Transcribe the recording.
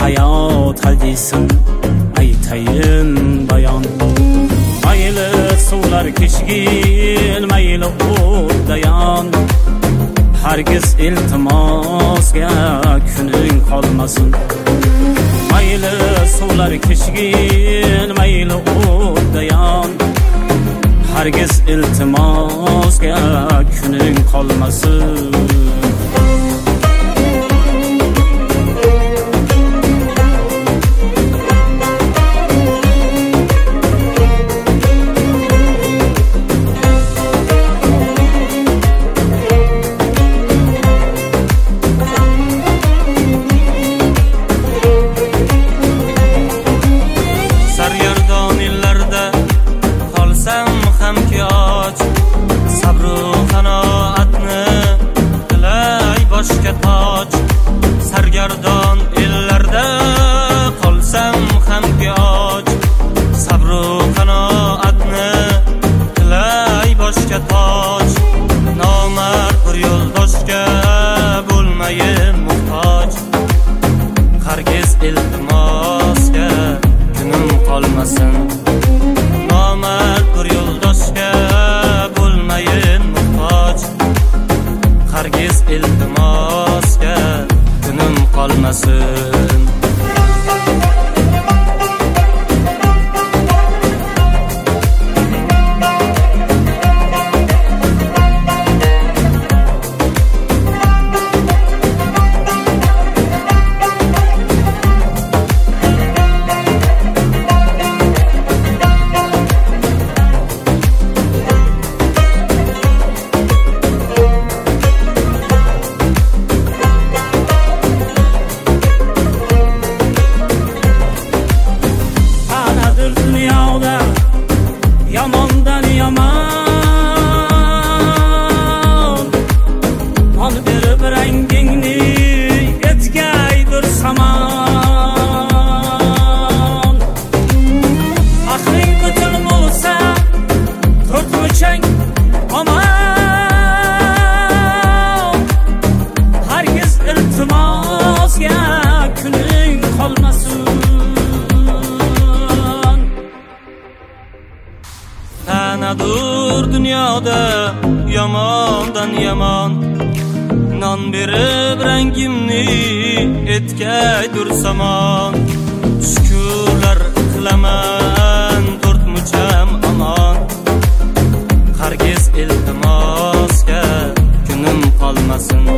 hayot haldiysin aytayin bayon. Mayli suvlar kechgil, mayli o'tdayon, hargiz iltimosga kuning qolmasin. Mayli suvlar kechgil, mayli o'tdayon, hargiz iltimosga kuning qolmasin. Sargardon ellarda qolsam ham kiyoj, sabru qanoatni tilay boshga toj. Nomard bir yo'ldoshga bo'lmayin muhtoj, hargiz iltimosga kunim qolmasin. Nomard bir yo'ldoshga bo'lmayin muhtoj, hargiz iltimosga kunim qolmasin. Yamondan yomon, on berib rangingni etkaydir samon. Aqling butul bo'lsa to'rt o'chang omon, hargiz iltimosga kuning qolmasin. Tanadur dunyoda yomondan yomon, non berib rangimni etkaydir samon. Shukurlar qilaman to'rt mucham omon, hargiz iltimosga kunim qolmasin.